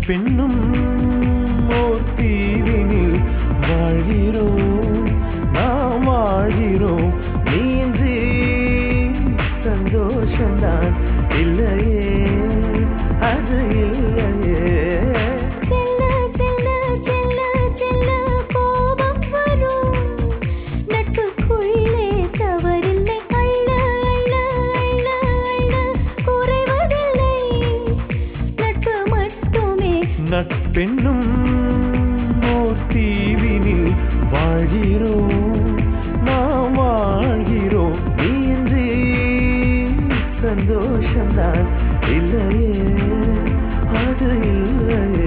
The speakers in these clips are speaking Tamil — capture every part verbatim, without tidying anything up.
நட்பென்னும் ஓர் தீவினில் வாழ்கிறோம் நாம் வாழ்கிறோம் நீன்றி சந்தோஷம்தான் இல்லையே அது இல்லையே நட்பென்னும் ஓர் தீவினில் வாழ்கிறோம் நாம் வாழ்கிறோம் நீன்றி சந்தோஷம்தான் இல்லையே அது இல்லையே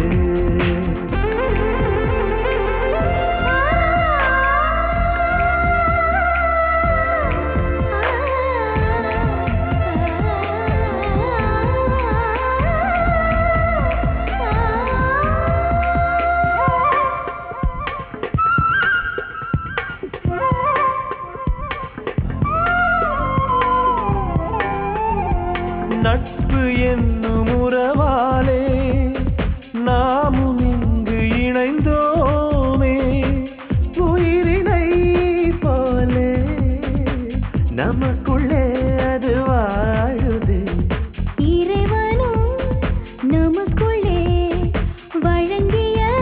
நட்பு என்னும் உறவாலே நாமும் இங்கு இணைந்தோமே உயிரினை போலே நமக்குள்ளே அது வாழுது இறைவனும் நமக்குள்ளே வழங்கிய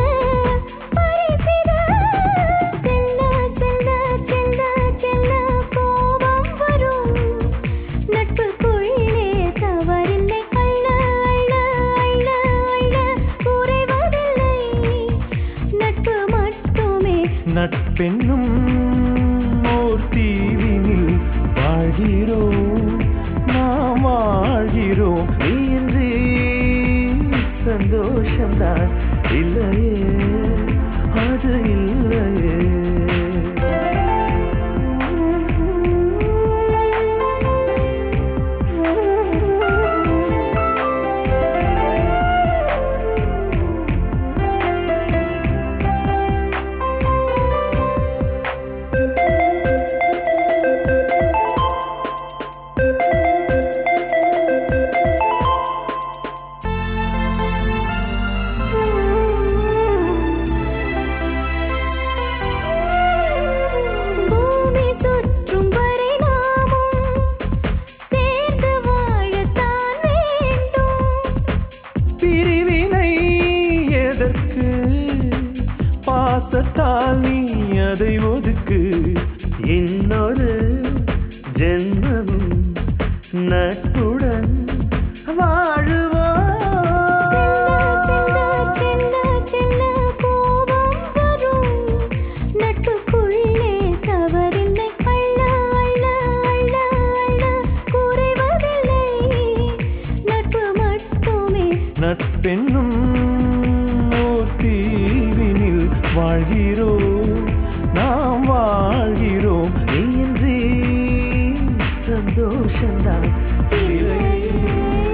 நட்பென்னும் ஓர் தீவினில் வாழ்கிறோம் நாம் வாழ்கிறோம் நீன்றி சந்தோஷம்தான் இல்லையே அது இல்லையே பாசத்தால் நீ அதை ஒதுக்கு இன்னொரு ஜென்மம் நட்புடன் வாழுவோம் நட்புக்குள்ளே தவறில்லை அள்ள அள்ள அள்ள அள்ள குறைவதில்லை நட்பு மட்டுமே நட்பென்னும் தீவினில் வாழ்கிறோம் நாம் வாழ்கிறோம் நீன்றி சந்தோஷம்தான் இல்லையே